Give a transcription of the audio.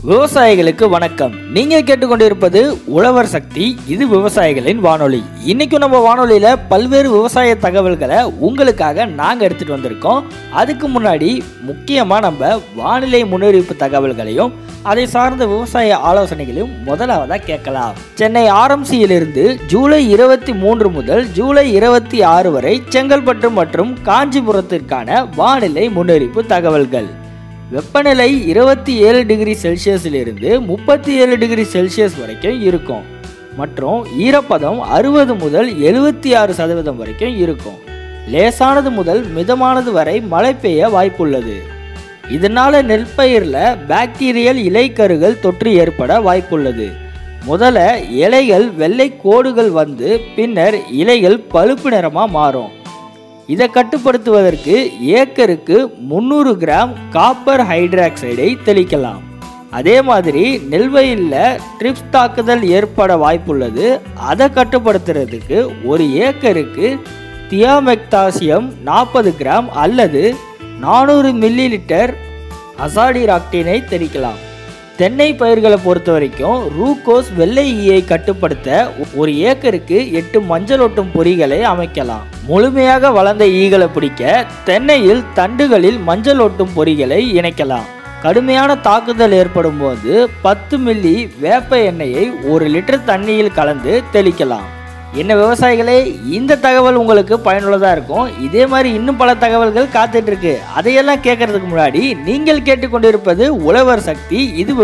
விவசாயிகளுக்கு வணக்கம். நீங்க கேட்டுக்கொண்டிருப்பது உழவர் சக்தி. இது விவசாயிகளின் வானொலி. இன்னைக்கு நம்ம வானொலியில பல்வேறு விவசாய தகவல்களை உங்களுக்காக நாங்க எடுத்துட்டு வந்திருக்கோம். அதுக்கு முன்னாடி முக்கியமா நம்ம வானிலை முன்னறிவிப்பு தகவல்களையும் அதை சார்ந்த விவசாய ஆலோசனைகளையும் முதலாவதா கேட்கலாம். சென்னை RMCயிலிருந்து ஜூலை 23 முதல் ஜூலை 26 வரை செங்கல்பட்டு மற்றும் காஞ்சிபுரத்திற்கான வானிலை முன்னறிவிப்பு தகவல்கள். வெப்பநிலை 27 டிகிரி செல்சியஸிலிருந்து 37 டிகிரி செல்சியஸ் வரைக்கும் இருக்கும் மற்றும் ஈரப்பதம் 60 முதல் 76% வரைக்கும் இருக்கும். லேசானது முதல் மிதமானது வரை மழை பெய்ய வாய்ப்புள்ளது. இதனால நெற்பயிரில் பாக்டீரியல் இலைக்கருகள் தொற்று ஏற்பட வாய்ப்புள்ளது. முதல்ல இலைகள் வெள்ளை கோடுகள் வந்து பின்னர் இலைகள் பழுப்பு நிறமாக மாறும். இதை கட்டுப்படுத்துவதற்கு ஏக்கருக்கு 300 கிராம் காப்பர் ஹைட்ராக்சைடை தெளிக்கலாம். அதே மாதிரி நெல்வயலில் ட்ரிப்ஸ் தாக்குதல் ஏற்பட வாய்ப்புள்ளது. அதை கட்டுப்படுத்துறதுக்கு ஒரு ஏக்கருக்கு தியாமெக்தாசியம் 40 கிராம் அல்லது 400 மில்லி லிட்டர் அசாடிராக்டினை தெளிக்கலாம். தென்னை பயிர்களை பொறுத்த வரைக்கும் ரூகோஸ் வெள்ளை ஈயை கட்டுப்படுத்த ஒரு ஏக்கருக்கு 8 மஞ்சள் ஒட்டும் பொறிகளை அமைக்கலாம். முழுமையாக வளர்ந்த ஈகளை பிடிக்க தென்னையில் தண்டுகளில் மஞ்சள் ஒட்டும் பொறிகளை இணைக்கலாம். கடுமையான தாக்குதல் ஏற்படும் போது 10 மில்லி வேப்ப எண்ணெயை 1 லிட்டர் தண்ணியில் கலந்து தெளிக்கலாம். என்ன விவசாயிகளே, இந்த தகவல் உங்களுக்கு பயனுள்ளதாக இருக்கும். இதே மாதிரி இன்னும் பல தகவல்கள் காத்துட்டு இருக்கு. அதையெல்லாம் கேட்கறதுக்கு முன்னாடி நீங்கள் கேட்டுக்கொண்டிருப்பது உழவர் சக்தி. இது